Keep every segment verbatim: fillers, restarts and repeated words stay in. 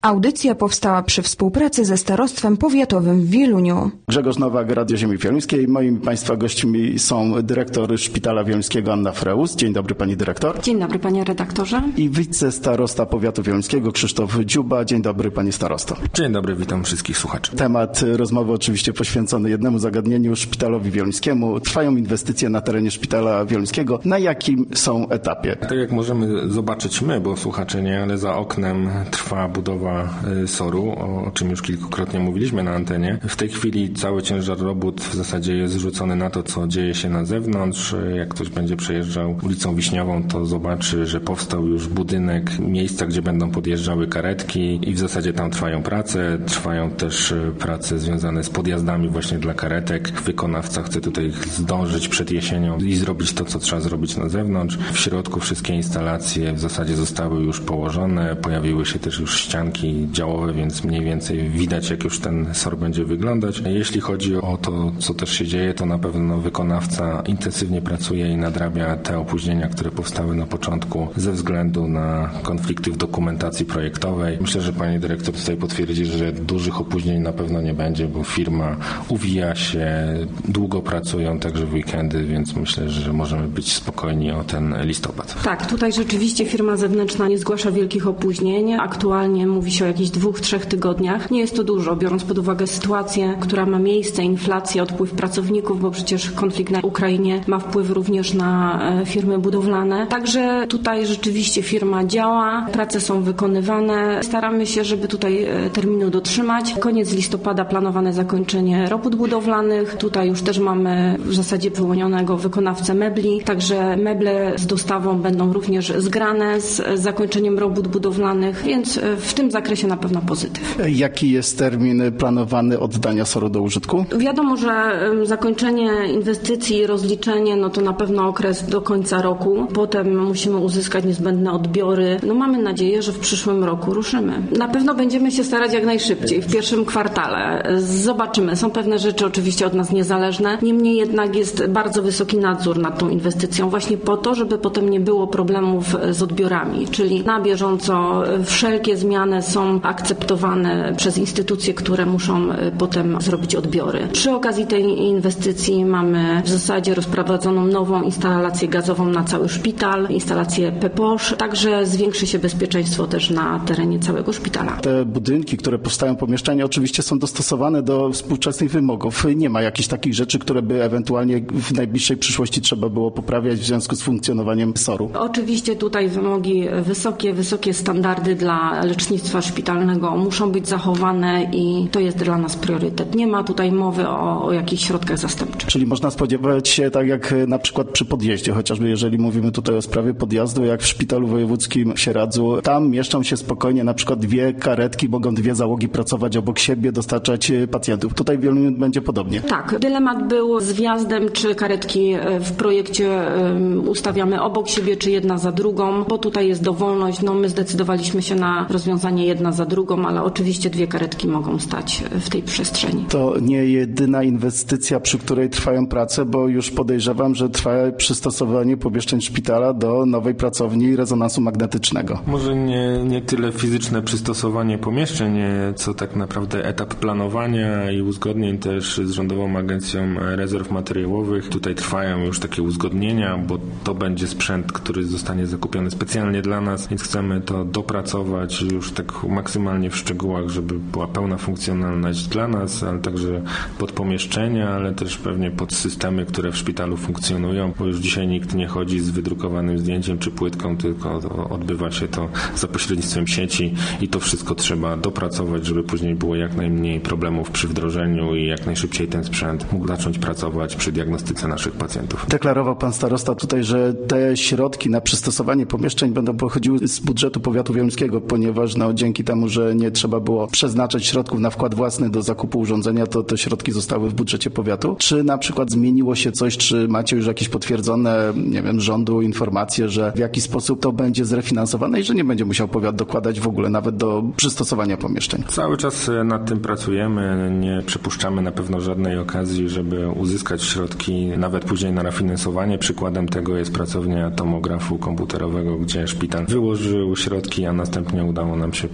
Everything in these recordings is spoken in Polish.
Audycja powstała przy współpracy ze Starostwem Powiatowym w Wieluniu. Grzegorz Nowak, Radio Ziemi Wieluńskiej. Moimi Państwa gośćmi są dyrektor Szpitala Wieluńskiego Anna Freus. Dzień dobry Pani Dyrektor. Dzień dobry Panie Redaktorze. I wicestarosta Powiatu Wieluńskiego Krzysztof Dziuba. Dzień dobry Panie Starosto. Dzień dobry, witam wszystkich słuchaczy. Temat rozmowy oczywiście poświęcony jednemu zagadnieniu, Szpitalowi Wieluńskiemu. Trwają inwestycje na terenie Szpitala Wieluńskiego. Na jakim są etapie? Tak jak możemy zobaczyć my, bo słuchacze nie, ale za oknem trwa budowa soru, o, o czym już kilkukrotnie mówiliśmy na antenie. W tej chwili cały ciężar robót w zasadzie jest zrzucony na to, co dzieje się na zewnątrz. Jak ktoś będzie przejeżdżał ulicą Wiśniową, to zobaczy, że powstał już budynek, miejsca, gdzie będą podjeżdżały karetki i w zasadzie tam trwają prace. Trwają też prace związane z podjazdami właśnie dla karetek. Wykonawca chce tutaj zdążyć przed jesienią i zrobić to, co trzeba zrobić na zewnątrz. W środku wszystkie instalacje w zasadzie zostały już położone. Pojawiły się też już ścianki działowe, więc mniej więcej widać, jak już ten SOR będzie wyglądać. Jeśli chodzi o to, co też się dzieje, to na pewno wykonawca intensywnie pracuje i nadrabia te opóźnienia, które powstały na początku ze względu na konflikty w dokumentacji projektowej. Myślę, że pani dyrektor tutaj potwierdzi, że dużych opóźnień na pewno nie będzie, bo firma uwija się, długo pracują, także w weekendy, więc myślę, że możemy być spokojni o ten listopad. Tak, tutaj rzeczywiście firma zewnętrzna nie zgłasza wielkich opóźnień. Aktualnie mówi się o jakichś dwóch, trzech tygodniach. Nie jest to dużo, biorąc pod uwagę sytuację, która ma miejsce, inflacja, odpływ pracowników, bo przecież konflikt na Ukrainie ma wpływ również na firmy budowlane. Także tutaj rzeczywiście firma działa, prace są wykonywane. Staramy się, żeby tutaj terminu dotrzymać. Koniec listopada planowane zakończenie robót budowlanych. Tutaj już też mamy w zasadzie wyłonionego wykonawcę mebli, także meble z dostawą będą również zgrane z zakończeniem robót budowlanych, więc w tym zakresie na pewno pozytyw. Jaki jest termin planowany oddania soru do użytku? Wiadomo, że zakończenie inwestycji i rozliczenie, no to na pewno okres do końca roku. Potem musimy uzyskać niezbędne odbiory. No mamy nadzieję, że w przyszłym roku ruszymy. Na pewno będziemy się starać jak najszybciej, w pierwszym kwartale. Zobaczymy. Są pewne rzeczy oczywiście od nas niezależne. Niemniej jednak jest bardzo wysoki nadzór nad tą inwestycją właśnie po to, żeby potem nie było problemów z odbiorami. Czyli na bieżąco wszelkie zmiany są akceptowane przez instytucje, które muszą potem zrobić odbiory. Przy okazji tej inwestycji mamy w zasadzie rozprowadzoną nową instalację gazową na cały szpital, instalację P P O Sz, także zwiększy się bezpieczeństwo też na terenie całego szpitala. Te budynki, które powstają, pomieszczenia oczywiście są dostosowane do współczesnych wymogów. Nie ma jakichś takich rzeczy, które by ewentualnie w najbliższej przyszłości trzeba było poprawiać w związku z funkcjonowaniem soru. Oczywiście tutaj wymogi wysokie, wysokie standardy dla lecznictwa szpitalnego muszą być zachowane i to jest dla nas priorytet. Nie ma tutaj mowy o, o jakichś środkach zastępczych. Czyli można spodziewać się, tak jak na przykład przy podjeździe, chociażby jeżeli mówimy tutaj o sprawie podjazdu, jak w Szpitalu Wojewódzkim w Sieradzu, tam mieszczą się spokojnie na przykład dwie karetki, mogą dwie załogi pracować obok siebie, dostarczać pacjentów. Tutaj w Wieluniu będzie podobnie. Tak, dylemat był z wjazdem, czy karetki w projekcie ustawiamy obok siebie, czy jedna za drugą, bo tutaj jest dowolność. No my zdecydowaliśmy się na rozwiązanie jedna za drugą, ale oczywiście dwie karetki mogą stać w tej przestrzeni. To nie jedyna inwestycja, przy której trwają prace, bo już podejrzewam, że trwa przystosowanie pomieszczeń szpitala do nowej pracowni rezonansu magnetycznego. Może nie, nie tyle fizyczne przystosowanie pomieszczeń, co tak naprawdę etap planowania i uzgodnień też z Rządową Agencją Rezerw Materiałowych. Tutaj trwają już takie uzgodnienia, bo to będzie sprzęt, który zostanie zakupiony specjalnie dla nas, więc chcemy to dopracować już tak maksymalnie w szczegółach, żeby była pełna funkcjonalność dla nas, ale także pod pomieszczenia, ale też pewnie pod systemy, które w szpitalu funkcjonują, bo już dzisiaj nikt nie chodzi z wydrukowanym zdjęciem czy płytką, tylko odbywa się to za pośrednictwem sieci i to wszystko trzeba dopracować, żeby później było jak najmniej problemów przy wdrożeniu i jak najszybciej ten sprzęt mógł zacząć pracować przy diagnostyce naszych pacjentów. Deklarował pan starosta tutaj, że te środki na przystosowanie pomieszczeń będą pochodziły z budżetu powiatu wieluńskiego, ponieważ no, dzięki temu, że nie trzeba było przeznaczać środków na wkład własny do zakupu urządzenia, to te środki zostały w budżecie powiatu. Czy na przykład zmieniło się coś, czy macie już jakieś potwierdzone, nie wiem, rządu informacje, że w jaki sposób to będzie zrefinansowane i że nie będzie musiał powiat dokładać w ogóle nawet do przystosowania pomieszczeń? Cały czas nad tym pracujemy, nie przypuszczamy na pewno żadnej okazji, żeby uzyskać środki nawet później na refinansowanie. Przykładem tego jest pracownia tomografu komputerowego, gdzie szpital wyłożył środki, a następnie udało nam się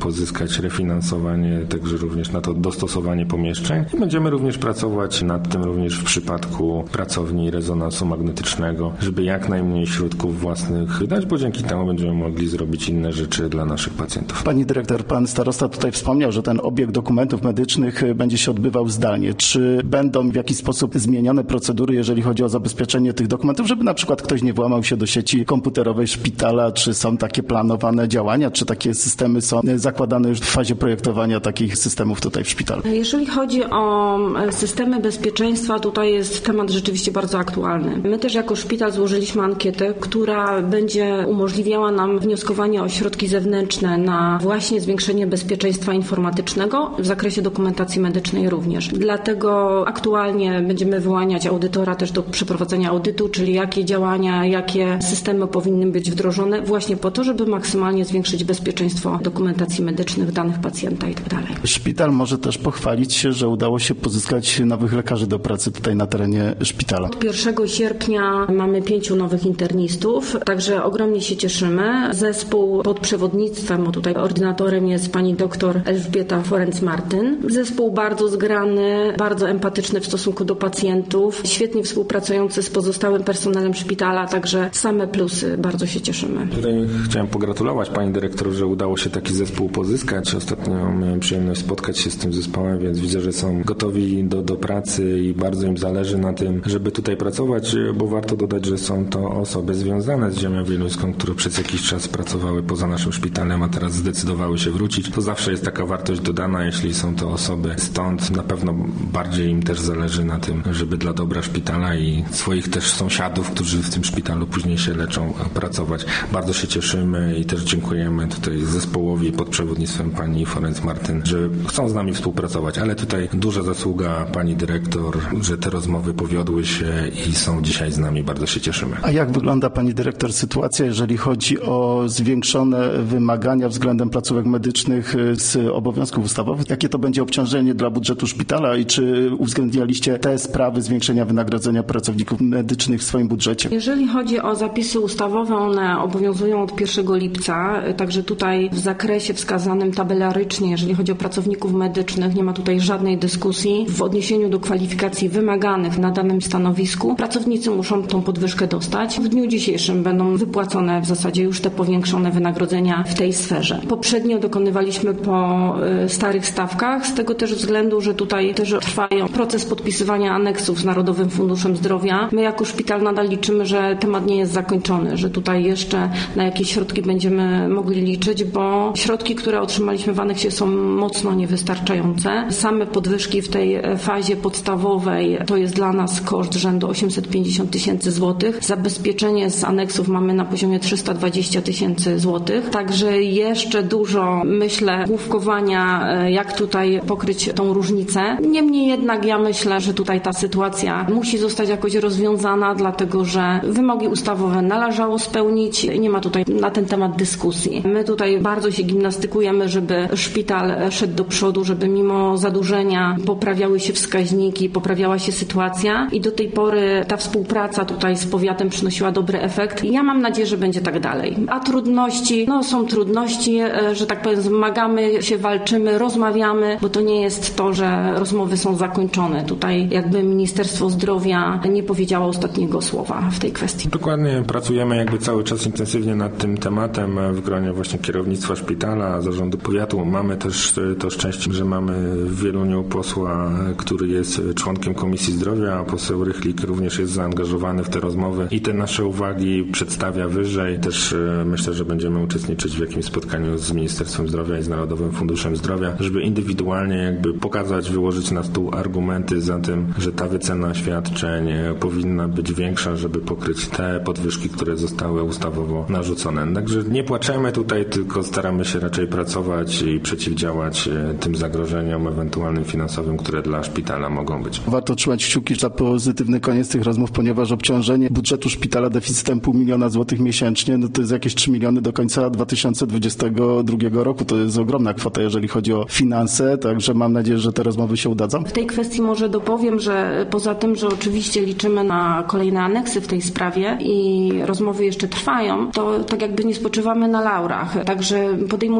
pozyskać refinansowanie, także również na to dostosowanie pomieszczeń. I będziemy również pracować nad tym również w przypadku pracowni rezonansu magnetycznego, żeby jak najmniej środków własnych wydać, bo dzięki temu będziemy mogli zrobić inne rzeczy dla naszych pacjentów. Pani dyrektor, pan starosta tutaj wspomniał, że ten obieg dokumentów medycznych będzie się odbywał zdalnie. Czy będą w jakiś sposób zmienione procedury, jeżeli chodzi o zabezpieczenie tych dokumentów, żeby na przykład ktoś nie włamał się do sieci komputerowej szpitala? Czy są takie planowane działania? Czy takie systemy są zakładane już w fazie projektowania takich systemów tutaj w szpitalu? Jeżeli chodzi o systemy bezpieczeństwa, tutaj jest temat rzeczywiście bardzo aktualny. My też jako szpital złożyliśmy ankietę, która będzie umożliwiała nam wnioskowanie o środki zewnętrzne na właśnie zwiększenie bezpieczeństwa informatycznego w zakresie dokumentacji medycznej również. Dlatego aktualnie będziemy wyłaniać audytora też do przeprowadzenia audytu, czyli jakie działania, jakie systemy powinny być wdrożone właśnie po to, żeby maksymalnie zwiększyć bezpieczeństwo dokumentacji medycznych, danych pacjenta i tak dalej. Szpital może też pochwalić się, że udało się pozyskać nowych lekarzy do pracy tutaj na terenie szpitala. Od pierwszego sierpnia mamy pięciu nowych internistów, także ogromnie się cieszymy. Zespół pod przewodnictwem, bo tutaj ordynatorem jest pani doktor Elżbieta Forenc-Martyn. Zespół bardzo zgrany, bardzo empatyczny w stosunku do pacjentów, świetnie współpracujący z pozostałym personelem szpitala, także same plusy, bardzo się cieszymy. Tutaj chciałem pogratulować pani dyrektor, że udało się taki zespół pozyskać. Ostatnio miałem przyjemność spotkać się z tym zespołem, więc widzę, że są gotowi do, do pracy i bardzo im zależy na tym, żeby tutaj pracować, bo warto dodać, że są to osoby związane z ziemią wieluńską, które przez jakiś czas pracowały poza naszym szpitalem, a teraz zdecydowały się wrócić. To zawsze jest taka wartość dodana, jeśli są to osoby stąd. Na pewno bardziej im też zależy na tym, żeby dla dobra szpitala i swoich też sąsiadów, którzy w tym szpitalu później się leczą, pracować. Bardzo się cieszymy i też dziękujemy tutaj zespołowi pod przewodnictwem pani Forenc-Martyn, że chcą z nami współpracować, ale tutaj duża zasługa pani dyrektor, że te rozmowy powiodły się i są dzisiaj z nami. Bardzo się cieszymy. A jak wygląda pani dyrektor sytuacja, jeżeli chodzi o zwiększone wymagania względem placówek medycznych z obowiązków ustawowych? Jakie to będzie obciążenie dla budżetu szpitala i czy uwzględnialiście te sprawy zwiększenia wynagrodzenia pracowników medycznych w swoim budżecie? Jeżeli chodzi o zapisy ustawowe, one obowiązują od pierwszego lipca, także tutaj w zakresie wskazanym tabelarycznie, jeżeli chodzi o pracowników medycznych, nie ma tutaj żadnej dyskusji. W odniesieniu do kwalifikacji wymaganych na danym stanowisku pracownicy muszą tą podwyżkę dostać. W dniu dzisiejszym będą wypłacone w zasadzie już te powiększone wynagrodzenia w tej sferze. Poprzednio dokonywaliśmy po starych stawkach, z tego też względu, że tutaj też trwają proces podpisywania aneksów z Narodowym Funduszem Zdrowia. My jako szpital nadal liczymy, że temat nie jest zakończony, że tutaj jeszcze na jakieś środki będziemy mogli liczyć, bo środki, które otrzymaliśmy w aneksie są mocno niewystarczające. Same podwyżki w tej fazie podstawowej to jest dla nas koszt rzędu osiemset pięćdziesiąt tysięcy złotych. Zabezpieczenie z aneksów mamy na poziomie trzysta dwadzieścia tysięcy złotych. Także jeszcze dużo, myślę, główkowania, jak tutaj pokryć tą różnicę. Niemniej jednak ja myślę, że tutaj ta sytuacja musi zostać jakoś rozwiązana, dlatego że wymogi ustawowe należało spełnić. Nie ma tutaj na ten temat dyskusji. My tutaj bardzo się gimnastykujemy, żeby szpital szedł do przodu, żeby mimo zadłużenia poprawiały się wskaźniki, poprawiała się sytuacja i do tej pory ta współpraca tutaj z powiatem przynosiła dobry efekt. I ja mam nadzieję, że będzie tak dalej. A trudności, no są trudności, że tak powiem, zmagamy się, walczymy, rozmawiamy, bo to nie jest to, że rozmowy są zakończone. Tutaj jakby Ministerstwo Zdrowia nie powiedziało ostatniego słowa w tej kwestii. Dokładnie, pracujemy jakby cały czas intensywnie nad tym tematem w gronie właśnie kierownictwa szpitala, zarządu powiatu. Mamy też to szczęście, że mamy w Wieluniu posła, który jest członkiem Komisji Zdrowia, a poseł Rychlik również jest zaangażowany w te rozmowy i te nasze uwagi przedstawia wyżej. Też myślę, że będziemy uczestniczyć w jakimś spotkaniu z Ministerstwem Zdrowia i z Narodowym Funduszem Zdrowia, żeby indywidualnie jakby pokazać, wyłożyć na stół argumenty za tym, że ta wycena świadczeń powinna być większa, żeby pokryć te podwyżki, które zostały ustawowo narzucone. Także nie płaczemy tutaj, tylko staramy się raczej pracować i przeciwdziałać tym zagrożeniom ewentualnym finansowym, które dla szpitala mogą być. Warto trzymać kciuki za pozytywny koniec tych rozmów, ponieważ obciążenie budżetu szpitala deficytem pół miliona złotych miesięcznie, no to jest jakieś trzy miliony do końca dwa tysiące dwudziestego drugiego roku. To jest ogromna kwota, jeżeli chodzi o finanse, także mam nadzieję, że te rozmowy się udadzą. W tej kwestii może dopowiem, że poza tym, że oczywiście liczymy na kolejne aneksy w tej sprawie i rozmowy jeszcze trwają, to tak jakby nie spoczywamy na laurach. Także podejmujemy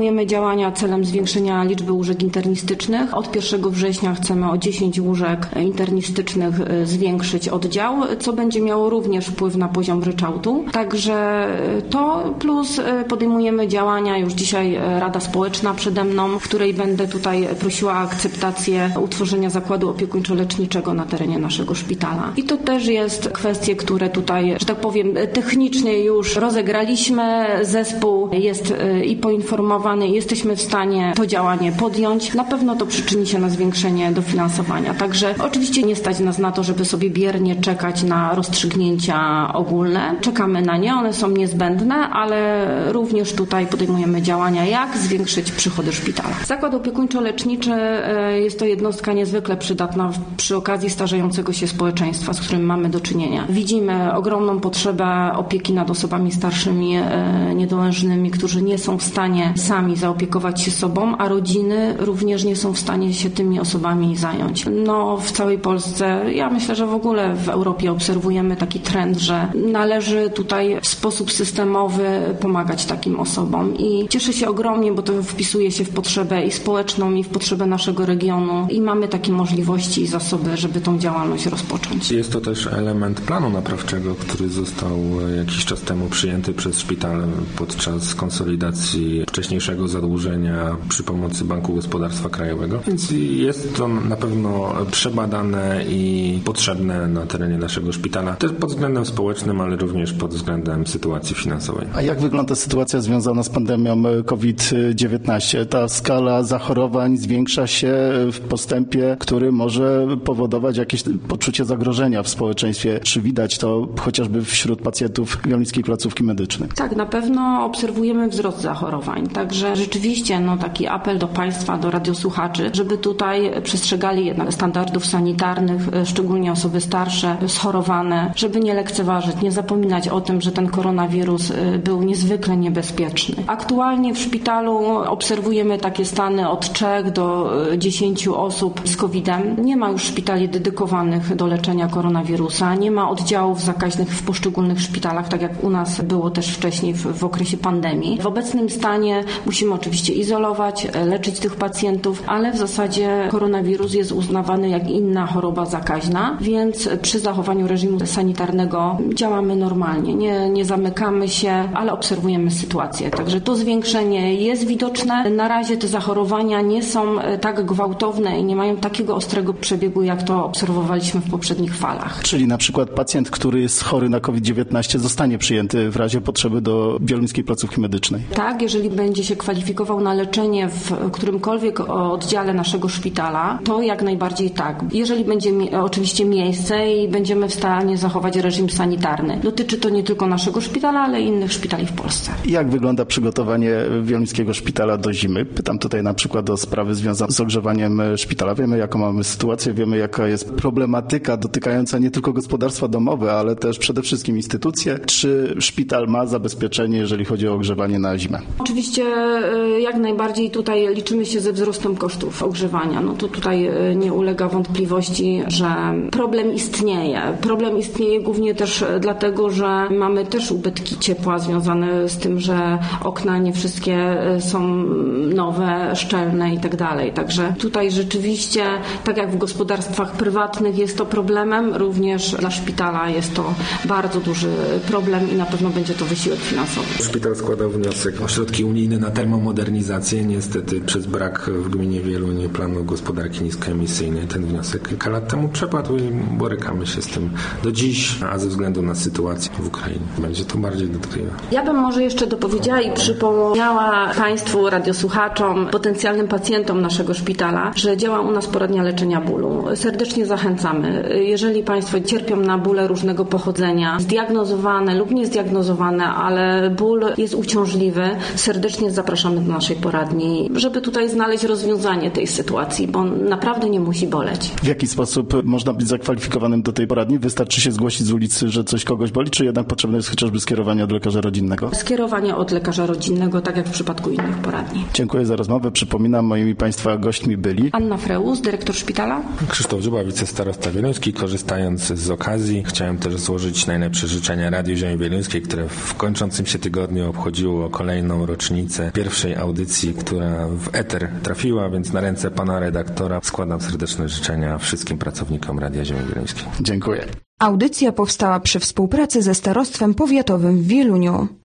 Podejmujemy działania celem zwiększenia liczby łóżek internistycznych. Od pierwszego września chcemy o dziesięć łóżek internistycznych zwiększyć oddział, co będzie miało również wpływ na poziom ryczałtu. Także to plus podejmujemy działania, już dzisiaj Rada Społeczna przede mną, w której będę tutaj prosiła o akceptację utworzenia zakładu opiekuńczo-leczniczego na terenie naszego szpitala. I to też jest kwestie, które tutaj, że tak powiem, technicznie już rozegraliśmy. Zespół jest i poinformowany, jesteśmy w stanie to działanie podjąć. Na pewno to przyczyni się na zwiększenie dofinansowania. Także oczywiście nie stać nas na to, żeby sobie biernie czekać na rozstrzygnięcia ogólne. Czekamy na nie, one są niezbędne, ale również tutaj podejmujemy działania, jak zwiększyć przychody szpitala. Zakład opiekuńczo-leczniczy jest to jednostka niezwykle przydatna przy okazji starzejącego się społeczeństwa, z którym mamy do czynienia. Widzimy ogromną potrzebę opieki nad osobami starszymi, niedołężnymi, którzy nie są w stanie sami zaopiekować się sobą, a rodziny również nie są w stanie się tymi osobami zająć. No, w całej Polsce, ja myślę, że w ogóle w Europie obserwujemy taki trend, że należy tutaj w sposób systemowy pomagać takim osobom i cieszę się ogromnie, bo to wpisuje się w potrzebę i społeczną, i w potrzebę naszego regionu i mamy takie możliwości i zasoby, żeby tą działalność rozpocząć. Jest to też element planu naprawczego, który został jakiś czas temu przyjęty przez szpital podczas konsolidacji wcześniejszego zadłużenia przy pomocy Banku Gospodarstwa Krajowego. Więc jest to na pewno przebadane i potrzebne na terenie naszego szpitala, też pod względem społecznym, ale również pod względem sytuacji finansowej. A jak wygląda sytuacja związana z pandemią kowid dziewiętnaście? Ta skala zachorowań zwiększa się w postępie, który może powodować jakieś poczucie zagrożenia w społeczeństwie. Czy widać to chociażby wśród pacjentów Wieluńskiej Placówki Medycznej? Tak, na pewno obserwujemy wzrost zachorowań. Także rzeczywiście no, taki apel do Państwa, do radiosłuchaczy, żeby tutaj przestrzegali jednak standardów sanitarnych, szczególnie osoby starsze, schorowane, żeby nie lekceważyć, nie zapominać o tym, że ten koronawirus był niezwykle niebezpieczny. Aktualnie w szpitalu obserwujemy takie stany od trzech do dziesięciu osób z kowidem. Nie ma już szpitali dedykowanych do leczenia koronawirusa, nie ma oddziałów zakaźnych w poszczególnych szpitalach, tak jak u nas było też wcześniej w, w okresie pandemii. W obecnym stanie musimy oczywiście izolować, leczyć tych pacjentów, ale w zasadzie koronawirus jest uznawany jak inna choroba zakaźna, więc przy zachowaniu reżimu sanitarnego działamy normalnie. Nie, nie zamykamy się, ale obserwujemy sytuację. Także to zwiększenie jest widoczne. Na razie te zachorowania nie są tak gwałtowne i nie mają takiego ostrego przebiegu, jak to obserwowaliśmy w poprzednich falach. Czyli na przykład pacjent, który jest chory na kowid dziewiętnaście zostanie przyjęty w razie potrzeby do Wieluńskiej Placówki Medycznej? Tak, jeżeli będzie się kwalifikował na leczenie w którymkolwiek oddziale naszego szpitala, to jak najbardziej tak. Jeżeli będzie mi- oczywiście miejsce i będziemy w stanie zachować reżim sanitarny. Dotyczy to nie tylko naszego szpitala, ale i innych szpitali w Polsce. Jak wygląda przygotowanie Wieluńskiego Szpitala do zimy? Pytam tutaj na przykład o sprawy związane z ogrzewaniem szpitala. Wiemy, jaką mamy sytuację, wiemy, jaka jest problematyka dotykająca nie tylko gospodarstwa domowe, ale też przede wszystkim instytucje. Czy szpital ma zabezpieczenie, jeżeli chodzi o ogrzewanie na zimę? Oczywiście jak najbardziej tutaj liczymy się ze wzrostem kosztów ogrzewania. No to tutaj nie ulega wątpliwości, że problem istnieje. Problem istnieje głównie też dlatego, że mamy też ubytki ciepła związane z tym, że okna nie wszystkie są nowe, szczelne i tak dalej. Także tutaj rzeczywiście, tak jak w gospodarstwach prywatnych jest to problemem, również dla szpitala jest to bardzo duży problem i na pewno będzie to wysiłek finansowy. Szpital składał wniosek o środki unijne na termomodernizację. Niestety przez brak w gminie Wieluń planu gospodarki niskoemisyjnej ten wniosek kilka lat temu przepadł i borykamy się z tym do dziś, a ze względu na sytuację w Ukrainie będzie to bardziej dotkliwe. Ja bym może jeszcze dopowiedziała i przypomniała Państwu, radiosłuchaczom, potencjalnym pacjentom naszego szpitala, że działa u nas poradnia leczenia bólu. Serdecznie zachęcamy. Jeżeli Państwo cierpią na bóle różnego pochodzenia, zdiagnozowane lub niezdiagnozowane, ale ból jest uciążliwy, serdecznie zapraszamy do naszej poradni, żeby tutaj znaleźć rozwiązanie tej sytuacji, bo naprawdę nie musi boleć. W jaki sposób można być zakwalifikowanym do tej poradni? Wystarczy się zgłosić z ulicy, że coś kogoś boli, czy jednak potrzebne jest chociażby skierowanie od lekarza rodzinnego? Skierowanie od lekarza rodzinnego, tak jak w przypadku innych poradni. Dziękuję za rozmowę. Przypominam, moimi Państwa gośćmi byli Anna Freus, dyrektor szpitala. Krzysztof Dziuba, wicestarosta wieluński. Korzystając z okazji, chciałem też złożyć najlepsze życzenia Radiu Ziemi Wieluńskiej, które w kończącym się tygodniu obchodziło kolejną rocznicę pierwszej audycji, która w eter trafiła, więc na ręce pana redaktora składam serdeczne życzenia wszystkim pracownikom Radia Ziemi Wieluńskiej. Dziękuję. Audycja powstała przy współpracy ze Starostwem Powiatowym w Wieluniu.